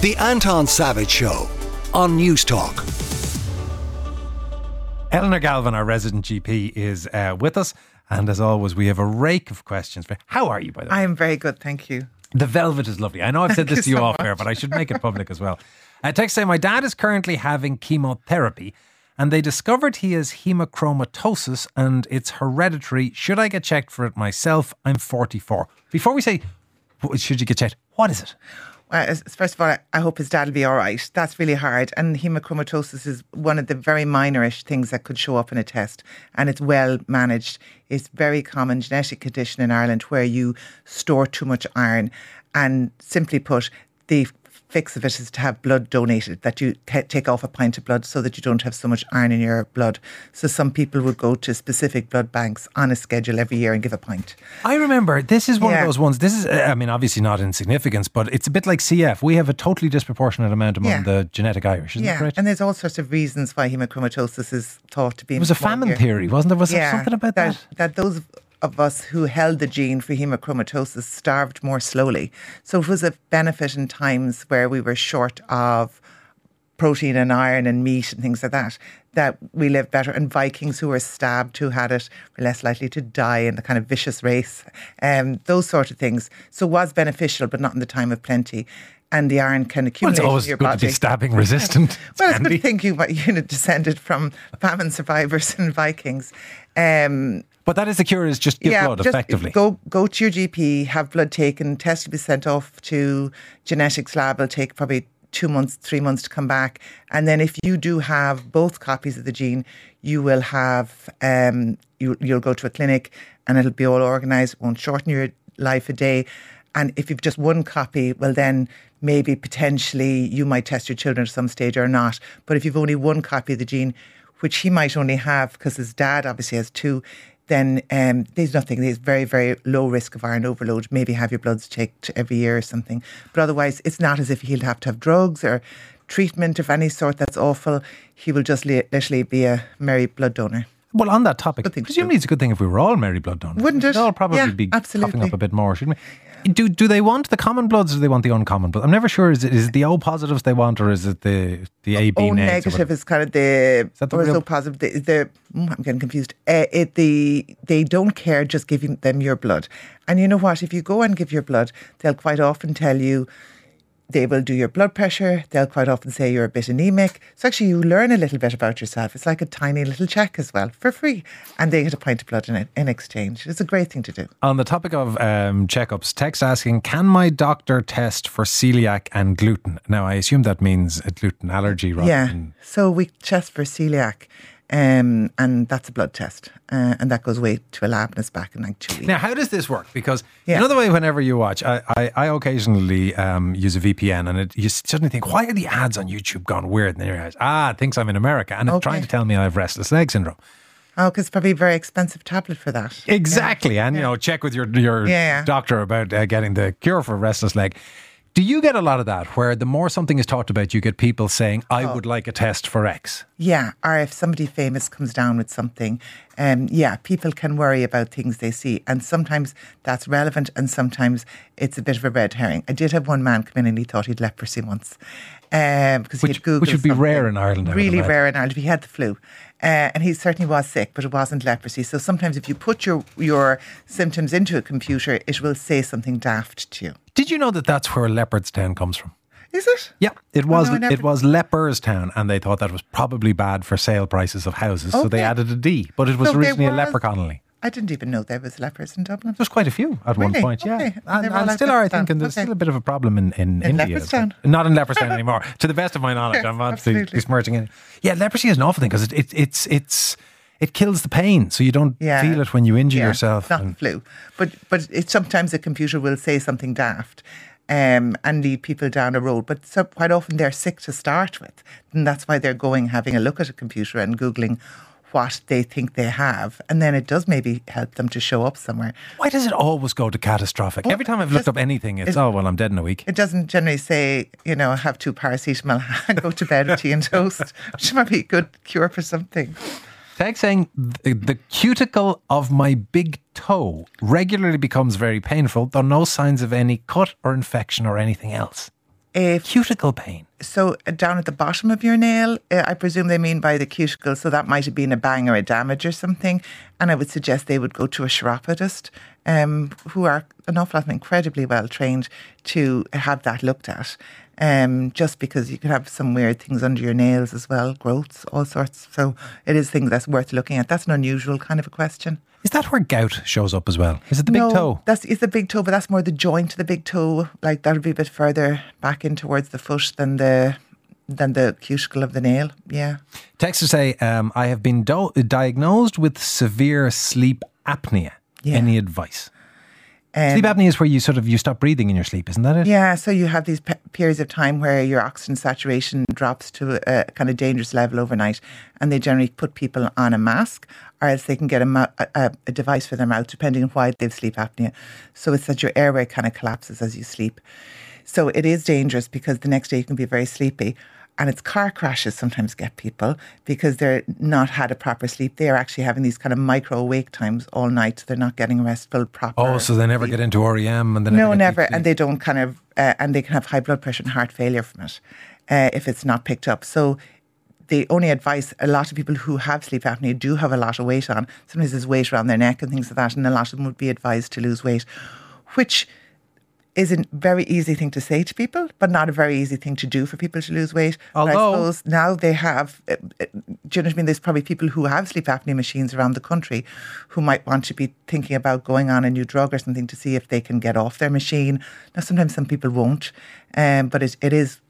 The Anton Savage Show on News Talk. Eleanor Galvin, our resident GP, is with us. And as always, we have a rake of questions. How are you, by the way? I am very good, thank you. The velvet is lovely. I know I've said this to you so off air, but I should make it public as well. Text saying, my dad is currently having chemotherapy and they discovered he has hemochromatosis and it's hereditary. Should I get checked for it myself? I'm 44. Before we say, should you get checked? What is it? First of all, I hope his dad will be all right. That's really hard. And hemochromatosis is one of the very minorish things that could show up in a test. And it's well managed. It's a very common genetic condition in Ireland where you store too much iron. And simply put, the fix of it is to have blood donated, that you take off a pint of blood so that you don't have so much iron in your blood. So some people would go to specific blood banks on a schedule every year and give a pint. I remember, this is one of those ones, this is, I mean, obviously not in significance, but it's a bit like CF. We have a totally disproportionate amount among the genetic Irish, isn't that correct? And there's all sorts of reasons why hemochromatosis is thought to be... It was a famine theory, wasn't there? Was there something about that? That those of us who held the gene for hemochromatosis starved more slowly. So it was a benefit in times where we were short of protein and iron and meat and things like that we lived better. And Vikings who were stabbed, who had it, were less likely to die in the kind of vicious race. Those sort of things. So it was beneficial, but not in the time of plenty. And the iron can accumulate in your body. It's always good to be stabbing resistant. Well, it's good to think you descended from famine survivors and Vikings. But that is the cure, is just give blood, effectively. Go to your GP, have blood taken, test will be sent off to genetics lab. It'll take probably 2 months, 3 months to come back. And then if you do have both copies of the gene, you will have, you'll go to a clinic and it'll be all organised. It won't shorten your life a day. And if you've just one copy, well then maybe potentially you might test your children at some stage or not. But if you've only one copy of the gene, which he might only have because his dad obviously has two, then there's nothing. There's very, very low risk of iron overload. Maybe have your bloods checked every year or something. But otherwise, it's not as if he'll have to have drugs or treatment of any sort. That's awful. He will just literally be a merry blood donor. Well, on that topic, presumably it's a good thing if we were all merry blood donors. Wouldn't it? We'd all probably be coughing up a bit more, shouldn't we? Do they want the common bloods or do they want the uncommon bloods? I'm never sure. Is it the O positives they want or is it the AB O negative is kind of O positive. I'm getting confused. They don't care just giving them your blood. And you know what? If you go and give your blood, they'll quite often tell you, they will do your blood pressure. They'll quite often say you're a bit anemic. So actually you learn a little bit about yourself. It's like a tiny little check as well, for free. And they get a pint of blood in exchange. It's a great thing to do. On the topic of checkups, text asking, can my doctor test for celiac and gluten? Now, I assume that means a gluten allergy rather than... So we test for celiac. And that's a blood test. And that goes away to a lab and it's back in like 2 weeks. Now, how does this work? Because you know the way whenever you watch, I occasionally use a VPN and you suddenly think, why are the ads on YouTube gone weird? And then you realize, it thinks I'm in America and it's trying to tell me I have restless leg syndrome. Oh, because it's probably a very expensive tablet for that. Exactly. And, check with your doctor about getting the cure for restless leg. Do you get a lot of that where the more something is talked about, you get people saying, I would like a test for X? Yeah, or if somebody famous comes down with something, people can worry about things they see. And sometimes that's relevant and sometimes it's a bit of a red herring. I did have one man come in and he thought he'd leprosy once. Because he had Googled which would be rare in Ireland. Really rare in Ireland. He had the flu. And he certainly was sick, but it wasn't leprosy. So sometimes if you put your symptoms into a computer, it will say something daft to you. Did you know that that's where Leopardstown comes from? Is it? Yeah, it was Leperstown, and they thought that was probably bad for sale prices of houses, so they added a D. But it was originally a leper colony. I didn't even know there was lepers in Dublin. There's quite a few at one point, okay. And still are, I think, and there's still a bit of a problem in India. Leopardstown? Not in Leopardstown anymore. To the best of my knowledge, I'm obviously besmirching it. Yeah, leprosy is an awful thing because it kills the pain, so you don't feel it when you injure yourself. Not the flu. But sometimes a computer will say something daft and lead people down a road. But quite often they're sick to start with. And that's why they're having a look at a computer and Googling what they think they have, and then it does maybe help them to show up somewhere. Why does it always go to catastrophic? Every time I've looked up anything, it's I'm dead in a week. It doesn't generally say, have 2 paracetamol and go to bed with tea and toast, which might be a good cure for something. Tag saying, the cuticle of my big toe regularly becomes very painful, though no signs of any cut or infection or anything else. If Cuticle pain. So down at the bottom of your nail, I presume they mean by the cuticle, so that might have been a bang or a damage or something. And I would suggest they would go to a chiropodist, who are an awful lot incredibly well trained to have that looked at. Just because you could have some weird things under your nails as well, growths, all sorts. So it is things that's worth looking at. That's an unusual kind of a question. Is that where gout shows up as well? Is it the big toe? It's the big toe, but that's more the joint of the big toe. Like that would be a bit further back in towards the foot than the cuticle of the nail. Yeah. Texters say, I have been diagnosed with severe sleep apnea. Yeah. Any advice? Sleep apnea is where you stop breathing in your sleep, isn't that it? Yeah, so you have these periods of time where your oxygen saturation drops to a kind of dangerous level overnight, and they generally put people on a mask, or else they can get a device for their mouth, depending on why they have sleep apnea. So it's that your airway kind of collapses as you sleep. So it is dangerous because the next day you can be very sleepy. And it's car crashes sometimes get people because they're not had a proper sleep. They are actually having these kind of micro awake times all night. So they're not getting restful proper. Oh, so they never get into REM and never. And they don't and they can have high blood pressure and heart failure from it if it's not picked up. So the only advice, a lot of people who have sleep apnea do have a lot of weight on. Sometimes there's weight around their neck and things like that. And a lot of them would be advised to lose weight, which is a very easy thing to say to people, but not a very easy thing to do for people to lose weight. Although, but I suppose now they have, do you know what I mean? There's probably people who have sleep apnea machines around the country who might want to be thinking about going on a new drug or something to see if they can get off their machine. Now, sometimes some people won't, but it is,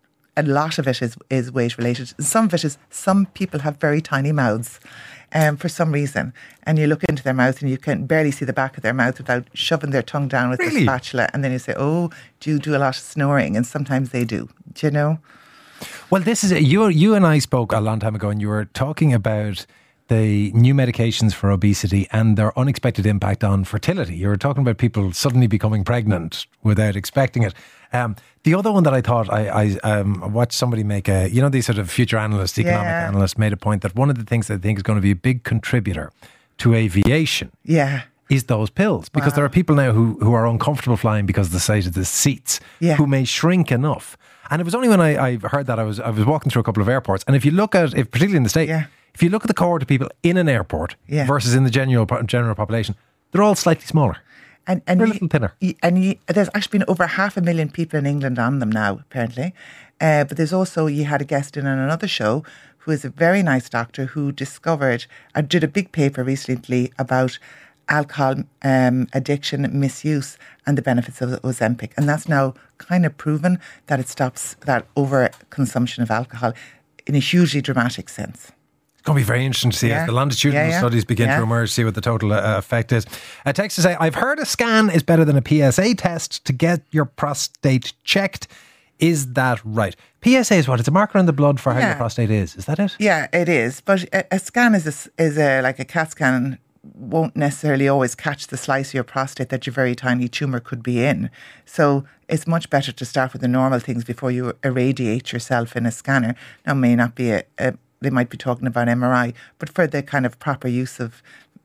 a lot of it is weight related. Some of it is, some people have very tiny mouths. For some reason, and you look into their mouth and you can barely see the back of their mouth without shoving their tongue down with the spatula, and then you say, oh, do you do a lot of snoring? And sometimes they do you know? Well, this is you and I spoke a long time ago, and you were talking about the new medications for obesity and their unexpected impact on fertility. You were talking about people suddenly becoming pregnant without expecting it. The other one that I thought, I watched somebody make these sort of future analysts, economic analysts, made a point that one of the things that I think is going to be a big contributor to aviation is those pills. Because there are people now who are uncomfortable flying because of the size of the seats, who may shrink enough. And it was only when I heard that I was walking through a couple of airports, and if you look at, particularly in the States, if you look at the cohort of people in an airport versus in the general population, they're all slightly smaller. And they're a little thinner. There's actually been over 500,000 people in England on them now, apparently. But there's also, you had a guest in on another show who is a very nice doctor who discovered, did a big paper recently about alcohol addiction, misuse, and the benefits of Ozempic. And that's now kind of proven that it stops that over-consumption of alcohol in a hugely dramatic sense. It's going to be very interesting to see as the longitudinal studies begin to emerge, see what the total effect is. A text to say, I've heard a scan is better than a PSA test to get your prostate checked. Is that right? PSA is what? It's a marker in the blood for how your prostate is. Is that it? Yeah, it is. But a scan is like a CAT scan won't necessarily always catch the slice of your prostate that your very tiny tumour could be in. So it's much better to start with the normal things before you irradiate yourself in a scanner. Now, may not be they might be talking about MRI, but for the kind of proper use of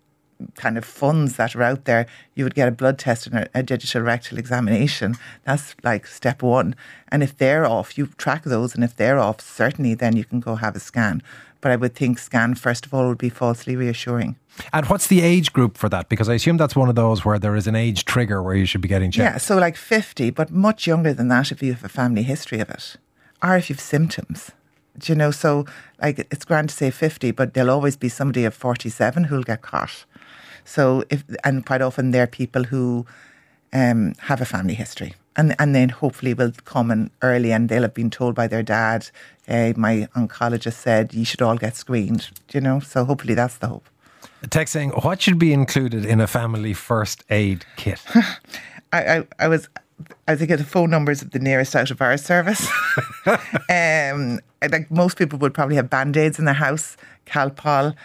kind of funds that are out there, you would get a blood test and a digital rectal examination. That's like step one. And if they're off, you track those, and if they're off, certainly then you can go have a scan. But I would think scan, first of all, would be falsely reassuring. And what's the age group for that? Because I assume that's one of those where there is an age trigger where you should be getting checked. Yeah, so like 50, but much younger than that if you have a family history of it, or if you have symptoms. Do you know, so like it's grand to say 50, but there'll always be somebody of 47 who'll get caught. So and quite often they're people who have a family history, and then hopefully will come in early, and they'll have been told by their dad, my oncologist said you should all get screened. Do you know, so hopefully that's the hope. A text saying, what should be included in a family first aid kit? I think the phone numbers of the nearest out of our service. Like most people would probably have Band-Aids in their house, Calpol,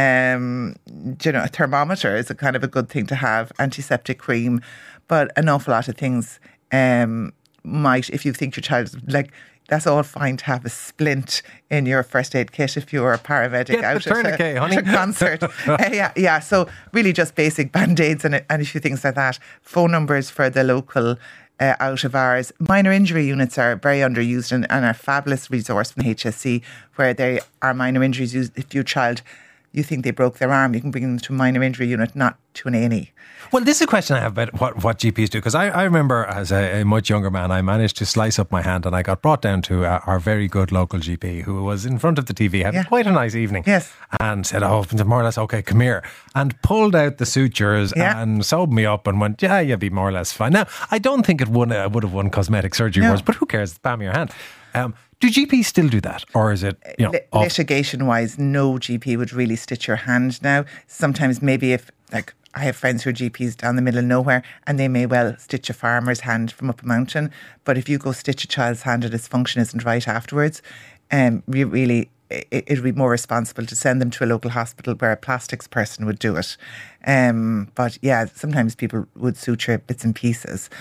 a thermometer is a kind of a good thing to have, antiseptic cream, but an awful lot of things might, if you think your child is like, that's all fine to have a splint in your first aid kit if you're a paramedic out at a concert. So really just basic Band-Aids and a few things like that. Phone numbers for the local out of ours. Minor injury units are very underused and are a fabulous resource from HSC, where they are minor injuries used. If your child, you think they broke their arm, you can bring them to a minor injury unit, not to an A&E. Well, this is a question I have about what GPs do, because I remember as a much younger man, I managed to slice up my hand and I got brought down to our very good local GP, who was in front of the TV having quite a nice evening. Yes. And said, oh, more or less, okay, come here. And pulled out the sutures and sewed me up and went, yeah, you'll be more or less fine. Now, I don't think it would have won cosmetic surgery awards, but who cares? It's palm of your hand. Do GPs still do that? Or is it, litigation-wise, no GP would really stitch your hand now. Sometimes maybe if, like, I have friends who are GPs down the middle of nowhere and they may well stitch a farmer's hand from up a mountain. But if you go stitch a child's hand and its function isn't right afterwards, it would be more responsible to send them to a local hospital where a plastics person would do it. But yeah, sometimes people would suture bits and pieces.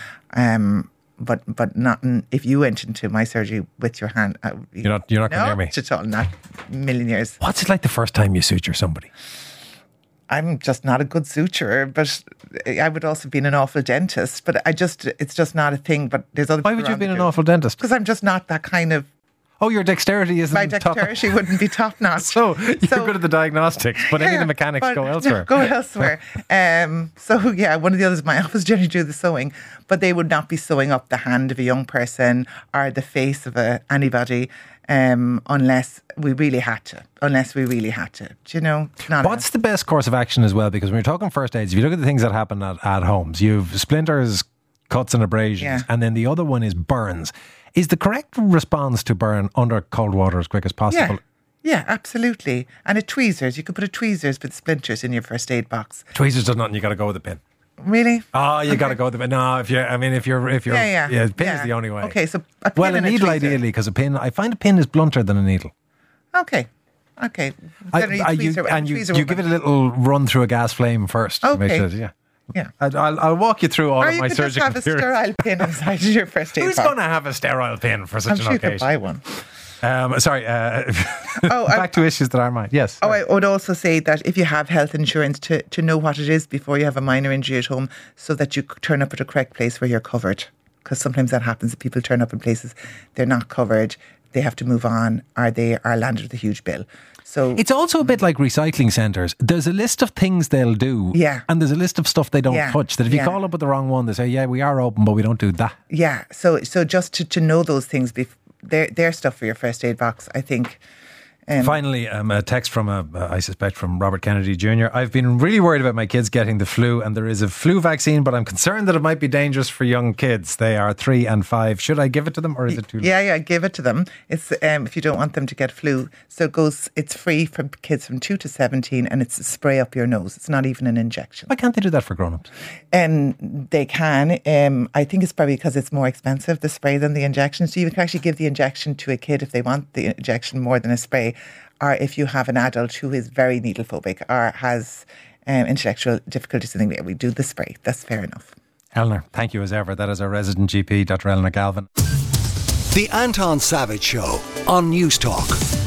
But not if you went into my surgery with your hand. You're not going to hear me. Not at all, not a million years. What's it like the first time you suture somebody? I'm just not a good suturer, but I would also be an awful dentist. But it's just not a thing. But there's other. Why would you have been an awful dentist? Because I'm just not that kind of. Oh, your dexterity isn't. My dexterity wouldn't be top notch. So you're good at the diagnostics, but any of the mechanics go elsewhere. Go elsewhere. So yeah, one of the others in my office generally do the sewing, but they would not be sewing up the hand of a young person or the face of anybody. Unless we really had to. Do you know? What's the best course of action as well? Because when you're talking first aids, if you look at the things that happen at homes, you've splinters, cuts and abrasions, and then the other one is burns. Is the correct response to burn under cold water as quick as possible? Yeah, absolutely. And a tweezers. You could put a tweezers with splinters in your first aid box. Tweezers does nothing. You got to go with a pin. Really? Oh, you got to go with the pin. No, if you're pin is the only way. Okay, so a pin a needle ideally, because a pin, I find a pin is blunter than a needle. Okay. You give it a little run through a gas flame first. Okay. To make sure, yeah. I'll walk you through all of my surgical. Or you could just have a sterile pin inside your first aid box. Who's going to have a sterile pin for such an occasion? I'm sure you could buy one. Back to issues that are mine. Yes. I would also say that if you have health insurance, to know what it is before you have a minor injury at home, so that you turn up at the correct place where you're covered. Because sometimes that happens, that people turn up in places they're not covered, they have to move on, or they are landed with a huge bill. So it's also a bit like recycling centres. There's a list of things they'll do, and there's a list of stuff they don't touch. That if you call up with the wrong one, they say, "Yeah, we are open, but we don't do that." Yeah. So just to know those things, they're stuff for your first aid box, I think. Finally, a text from I suspect from Robert Kennedy Jr. I've been really worried about my kids getting the flu, and there is a flu vaccine, but I'm concerned that it might be dangerous for young kids. They are 3 and 5. Should I give it to them, or is it too late? Yeah, give it to them. It's if you don't want them to get flu. So it's free for kids from 2 to 17, and it's a spray up your nose. It's not even an injection. Why can't they do that for grown-ups? They can. I think it's probably because it's more expensive, the spray, than the injection. So you can actually give the injection to a kid if they want the injection more than a spray. Or if you have an adult who is very needle phobic or has intellectual difficulties, I think we do the spray. That's fair enough. Eleanor, thank you as ever. That is our resident GP, Dr. Eleanor Galvin. The Anton Savage Show on News Talk.